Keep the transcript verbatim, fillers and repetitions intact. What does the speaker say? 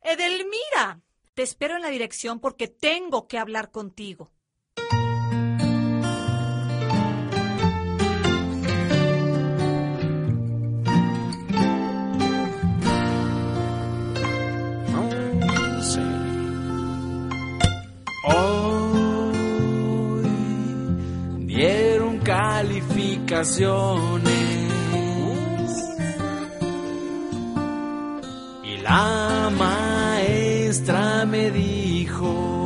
Edelmira, te espero en la dirección porque tengo que hablar contigo. Hoy dieron calificaciones y la maestra me dijo